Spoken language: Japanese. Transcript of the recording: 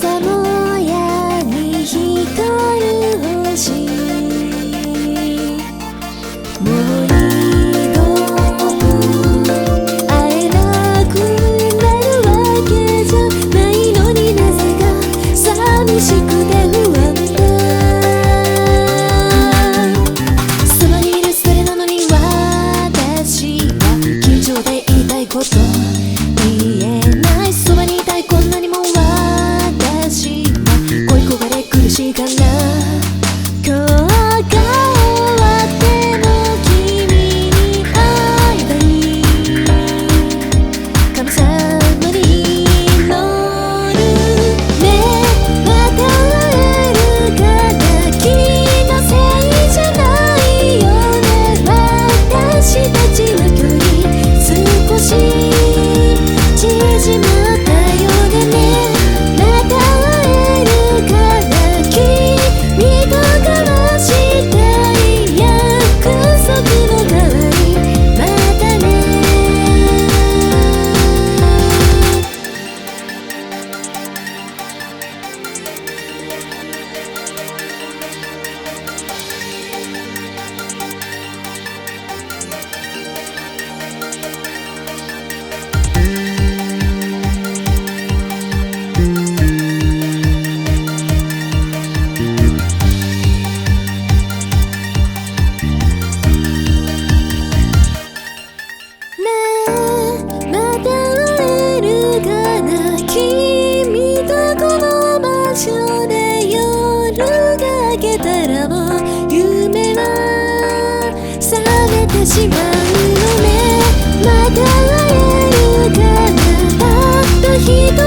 朝もやに光る星、もう二度会えなくなるわけじゃないのに、なぜか寂しくて不安だ。そばにいるそれなのに私は緊張で言いたいこと言えない。そばにいたいこんなにも私は恋焦がれ苦しいから、今日が終わっても君に会いたい。神様に祈るね。また会えるかな、君のせいじゃないよね。私たちの距離少し縮まったようでね。また会えるかな、君と交わしたい約束の代わり、またね。また会えるかな、君とこの場所で夜が明けたらもう夢は覚めてしまうのね。また会えるかな、たった一人